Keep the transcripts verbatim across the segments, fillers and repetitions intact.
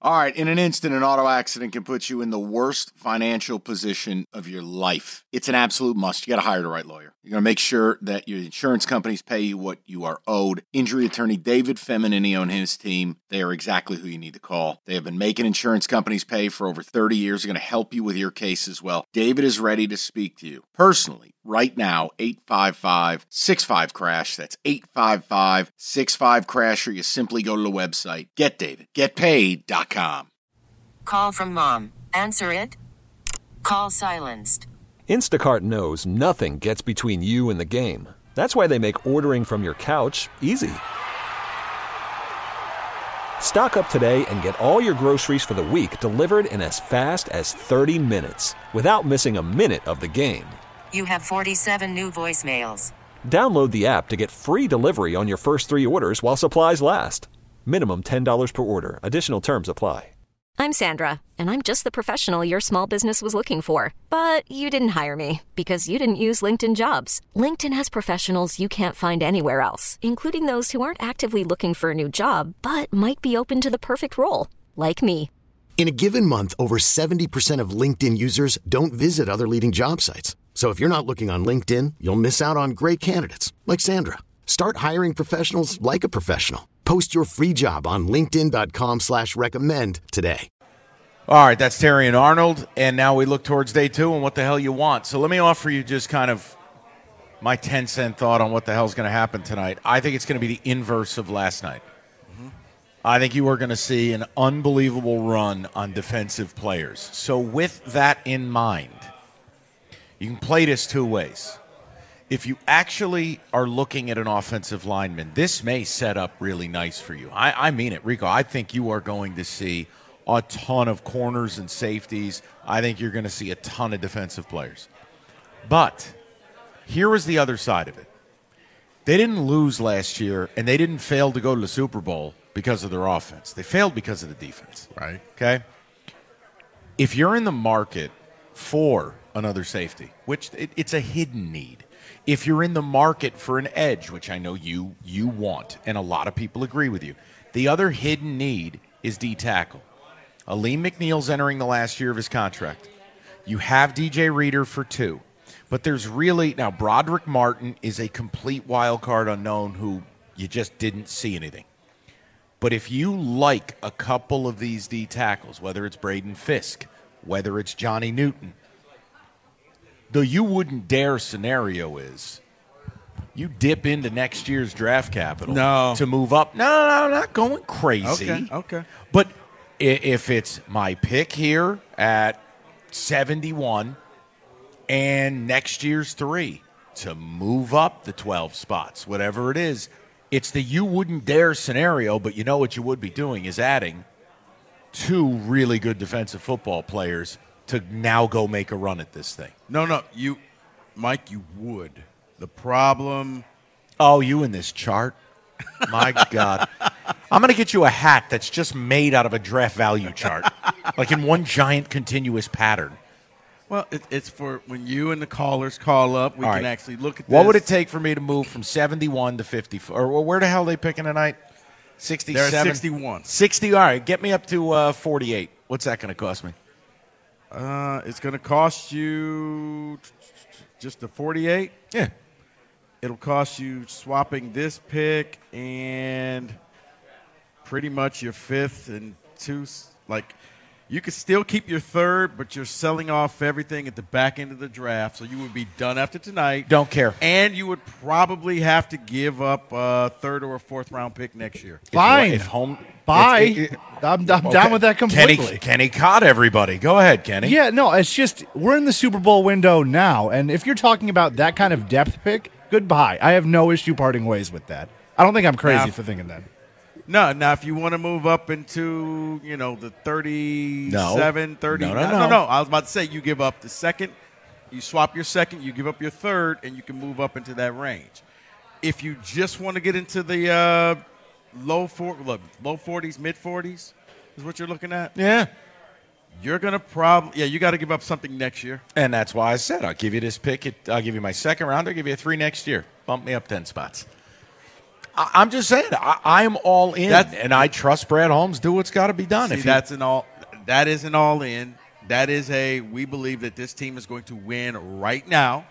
All right, in an instant, an auto accident can put you in the worst financial position of your life. It's an absolute must. You got to hire the right lawyer. You're going to make sure that your insurance companies pay you what you are owed. Injury attorney David Feminini and his team, they are exactly who you need to call. They have been making insurance companies pay for over thirty years. They're going to help you with your case as well. David is ready to speak to you personally right now. eight five five, six five, crash. That's eight five five, six five, crash, or you simply go to the website get david get paid dot com. Call from mom. Answer it. Call silenced. Instacart knows nothing gets between you and the game. That's why they make ordering from your couch easy. Stock up today and get all your groceries for the week delivered in as fast as thirty minutes without missing a minute of the game. You have forty-seven new voicemails. Download the app to get free delivery on your first three orders while supplies last. Minimum ten dollars per order. Additional terms apply. I'm Sandra, and I'm just the professional your small business was looking for. But you didn't hire me because you didn't use LinkedIn Jobs. LinkedIn has professionals you can't find anywhere else, including those who aren't actively looking for a new job, but might be open to the perfect role, like me. In a given month, over seventy percent of LinkedIn users don't visit other leading job sites. So if you're not looking on LinkedIn, you'll miss out on great candidates like Sandra. Start hiring professionals like a professional. Post your free job on linkedin dot com slash recommend today. All right, that's Terry and Arnold, and now we look towards day two and what the hell you want. So let me offer you just kind of my ten-cent thought on what the hell's going to happen tonight. I think it's going to be the inverse of last night. Mm-hmm. I think you are going to see an unbelievable run on defensive players. So with that in mind, you can play this two ways. If you actually are looking at an offensive lineman, this may set up really nice for you. I, I mean it, Rico. I think you are going to see a ton of corners and safeties. I think you're going to see a ton of defensive players. But here was the other side of it. They didn't lose last year, and they didn't fail to go to the Super Bowl because of their offense. They failed because of the defense. Right. Okay? If you're in the market for another safety, which it, it's a hidden need, if you're in the market for an edge, which I know you you want, and a lot of people agree with you, the other hidden need is D-tackle. Aleem McNeil's entering the last year of his contract. You have D J Reader for two. But there's really – now, Broderick Martin is a complete wild card unknown who you just didn't see anything. But if you like a couple of these D-tackles, whether it's Braden Fisk, whether it's Johnny Newton, the you wouldn't dare scenario is you dip into next year's draft capital no. to move up. No, no, no, I'm not going crazy. Okay, okay. But if it's my pick here at seventy-one and next year's three to move up the twelve spots, whatever it is, it's the you wouldn't dare scenario, but you know what you would be doing is adding two really good defensive football players to now go make a run at this thing. No, no, you, Mike, you would. The problem. Oh, you in this chart? My God. I'm going to get you a hat that's just made out of a draft value chart, like in one giant continuous pattern. Well, it, it's for when you and the callers call up, we All can right. actually look at this. What would it take for me to move from seventy-one to fifty-four? Or where the hell are they picking tonight? sixty-seven? They're at sixty-one. sixty, all right. Get me up to uh, forty-eight. What's that going to cost me? Uh, it's going to cost you just the forty-eight. Yeah. It'll cost you swapping this pick and pretty much your fifth and two. Like, you could still keep your third, but you're selling off everything at the back end of the draft, so you would be done after tonight. Don't care. And you would probably have to give up a third or a fourth round pick next year. Fine. If, if home, Bye. If, if, I'm, I'm okay. down with that completely. Kenny, Kenny caught everybody. Go ahead, Kenny. Yeah, no, it's just we're in the Super Bowl window now, and if you're talking about that kind of depth pick, goodbye. I have no issue parting ways with that. I don't think I'm crazy Now, for thinking that. No, now if you want to move up into, you know, the thirty-seven, no. thirty. No, no, no, no. no, no. I was about to say you give up the second, you swap your second, you give up your third, and you can move up into that range. If you just want to get into the uh, low four, look, low forties, mid forties is what you're looking at. Yeah. You're going to probably, yeah, you got to give up something next year. And that's why I said I'll give you this pick. I'll give you my second round. I'll give you a three next year. Bump me up ten spots. I, I'm just saying, I, I'm all in, That's- and I trust Brad Holmes. Do what's got to be done. See, if he, that's an all. That is an all in. That is a. We believe that this team is going to win right now,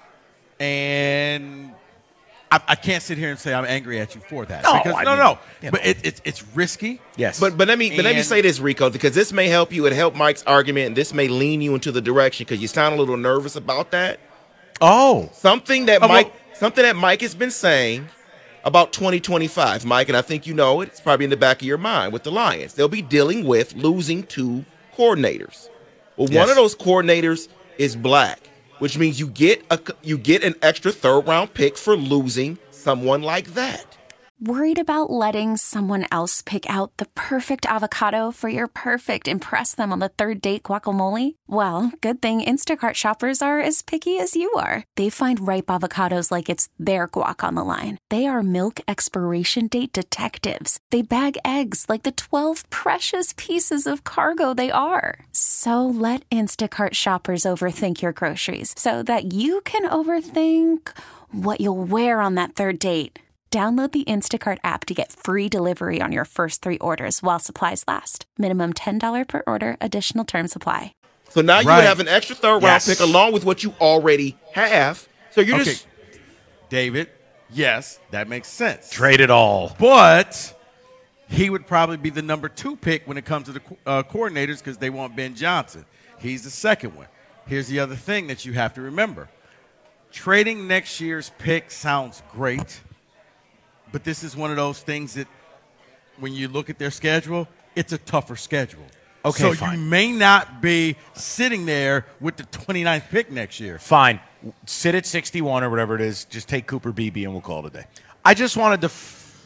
and I, I can't sit here and say I'm angry at you for that. No, because, I no, mean, no. you But know. it, it's it's risky. yes, But but let me but let me And- say this, Rico, because this may help you. It help Mike's argument, and this may lean you into the direction because you sound a little nervous about that. oh, Something that Oh, well- Mike something that Mike has been saying about twenty twenty-five, Mike, and I think you know it. It's probably in the back of your mind with the Lions. They'll be dealing with losing two coordinators. Well, one Yes. of those coordinators is black, which means you get a you get an extra third round pick for losing someone like that. Worried about letting someone else pick out the perfect avocado for your perfect impress them on the third date guacamole? Well, good thing Instacart shoppers are as picky as you are. They find ripe avocados like it's their guac on the line. They are milk expiration date detectives. They bag eggs like the twelve precious pieces of cargo they are. So let Instacart shoppers overthink your groceries so that you can overthink what you'll wear on that third date. Download the Instacart app to get free delivery on your first three orders while supplies last. Minimum ten dollars per order. Additional terms apply. So now you Right. have an extra third round Yes. pick along with what you already have. So you're Okay, just David. Yes, that makes sense. trade it all. But he would probably be the number two pick when it comes to the uh, coordinators because they want Ben Johnson. He's the second one. Here's the other thing that you have to remember. Trading next year's pick sounds great, but this is one of those things that when you look at their schedule, it's a tougher schedule. Okay, so fine. you may not be sitting there with the twenty-ninth pick next year. Fine, sit at sixty-one or whatever it is. Just take Cooper Beebe and we'll call it a day. I just wanted to. F-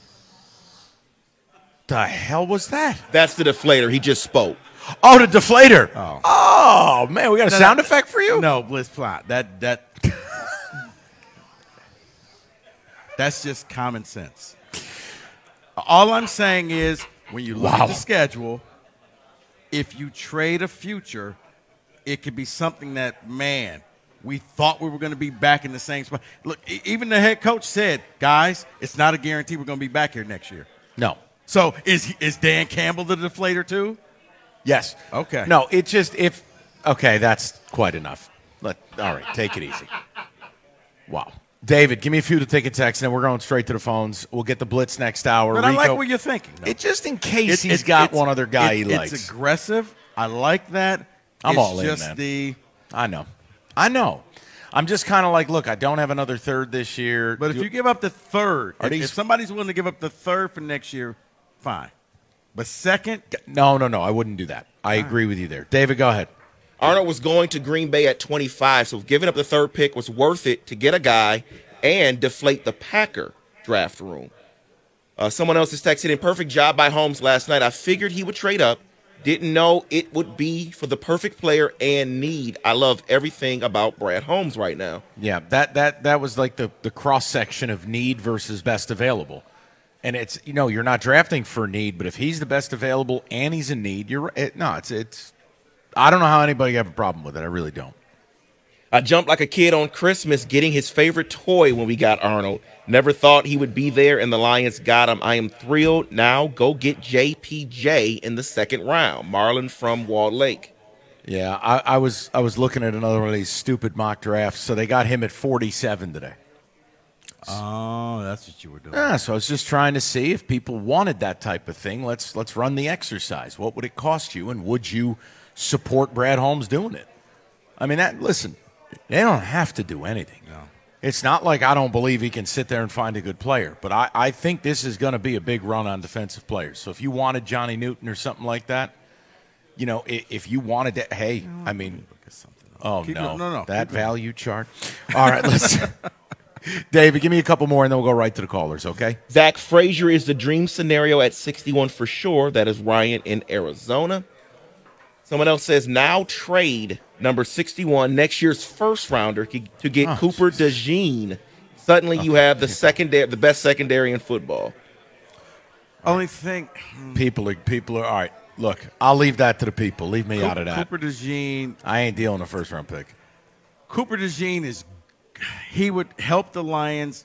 the hell was that? that's the deflator. He just spoke. Oh, the deflator. Oh, oh man, we got a No, sound no, effect for you? No, Bliss Plot. That that that's just common sense. All I'm saying is when you look Wow. at the schedule, if you trade a future, it could be something that, man, we thought we were going to be back in the same spot. Look, e- even the head coach said, guys, it's not a guarantee we're going to be back here next year. No. So is he- is Dan Campbell the deflator too? Yes. Okay. No, it just if okay, that's quite enough. Let all right, take it easy. Wow. David, give me a few to take a text, and then we're going straight to the phones. We'll get the blitz next hour. But I like Rico- what you're thinking. though. It just in case It- he's it- got it's- one other guy it- he likes. It's aggressive. I like that. I'm it's all in, just man. the I know. I know. I'm just kind of like, look, I don't have another third this year. But if you give up the third, Are if, these- if somebody's willing to give up the third for next year, fine. But second, no, no, no, I wouldn't do that. I agree with you there. David, go ahead. Arnold was going to Green Bay at twenty-five, so giving up the third pick was worth it to get a guy and deflate the Packer draft room. Uh, someone else is texting in, perfect job by Holmes last night. I figured he would trade up. Didn't know it would be for the perfect player and need. I love everything about Brad Holmes right now. Yeah, that that that was like the, the cross section of need versus best available. And it's, you know, you're not drafting for need, but if he's the best available and he's in need, you're it, no, it's it's I don't know how anybody have a problem with it. I really don't. I jumped like a kid on Christmas getting his favorite toy when we got Arnold. Never thought he would be there, and the Lions got him. I am thrilled. Now go get J P J in the second round. Marlon from Walled Lake. Yeah, I, I was I was looking at another one of these stupid mock drafts. So they got him at forty-seven today. oh, that's what you were doing. Yeah, so I was just trying to see if people wanted that type of thing. Let's let's run the exercise. What would it cost you, and would you support Brad Holmes doing it? I mean, that listen, they don't have to do anything. No. It's not like I don't believe he can sit there and find a good player, but I, I think this is going to be a big run on defensive players. So if you wanted Johnny Newton or something like that, you know, if, if you wanted to, hey, I mean, oh Keep no, it- no, no, that keep it. value chart. All right, let's. David, give me a couple more, and then we'll go right to the callers, okay? Zach Frazier is the dream scenario at sixty-one for sure. That is Ryan in Arizona. Someone else says now trade number sixty-one, next year's first rounder, to to get Oh, Cooper DeJean. Suddenly you have the secondary, the best secondary in football. Only thing, People are people are all right. Look, I'll leave that to the people. Leave me out of that. Cooper DeJean. I ain't dealing a first round pick. Cooper DeJean is he would help the Lions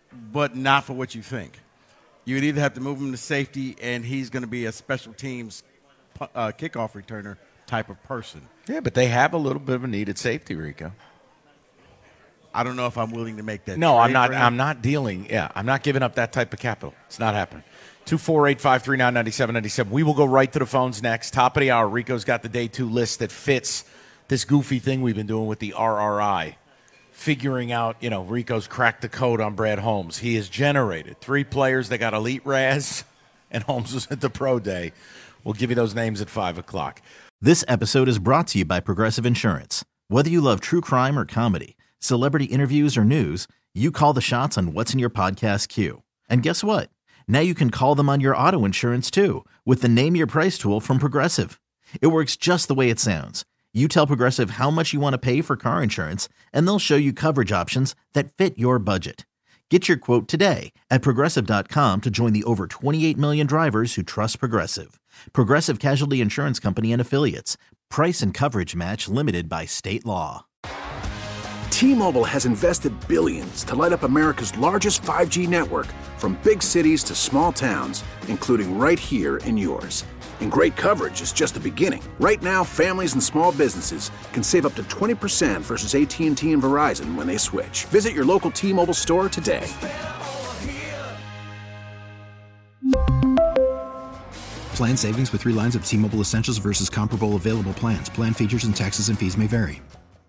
but not for what you think. You would either have to move him to safety, and he's going to be a special teams uh, kickoff returner type of person. Yeah, but they have a little bit of a needed safety, Rico. I don't know if I'm willing to make that. No, trade I'm not. for him. I'm not dealing. Yeah, I'm not giving up that type of capital. It's not happening. Two four eight five three nine ninety seven ninety seven. We will go right to the phones next. Top of the hour. Rico's got the day two list that fits this goofy thing we've been doing with the R R I, figuring out. You know, Rico's cracked the code on Brad Holmes. He has generated three players that got elite Raz, and Holmes was at the pro day. We'll give you those names at five o'clock. This episode is brought to you by Progressive Insurance. Whether you love true crime or comedy, celebrity interviews or news, you call the shots on what's in your podcast queue. And guess what? Now you can call them on your auto insurance too with the Name Your Price tool from Progressive. It works just the way it sounds. You tell Progressive how much you want to pay for car insurance, and they'll show you coverage options that fit your budget. Get your quote today at Progressive dot com to join the over twenty-eight million drivers who trust Progressive. Progressive Casualty Insurance Company and Affiliates. Price and coverage match limited by state law. T-Mobile has invested billions to light up America's largest five G network, from big cities to small towns, including right here in yours. And great coverage is just the beginning. Right now, families and small businesses can save up to twenty percent versus A T and T and Verizon when they switch. Visit your local T-Mobile store today. Plan savings with three lines of T-Mobile Essentials versus comparable available plans. Plan features and taxes and fees may vary.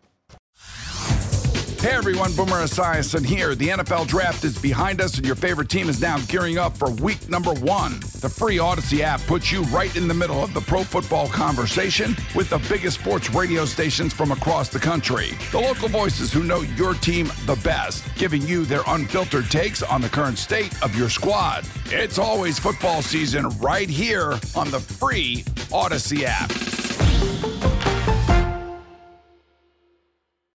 Hey everyone, Boomer Esiason here. The N F L Draft is behind us and your favorite team is now gearing up for week number one. The free Odyssey app puts you right in the middle of the pro football conversation with the biggest sports radio stations from across the country. The local voices who know your team the best, giving you their unfiltered takes on the current state of your squad. It's always football season right here on the free Odyssey app.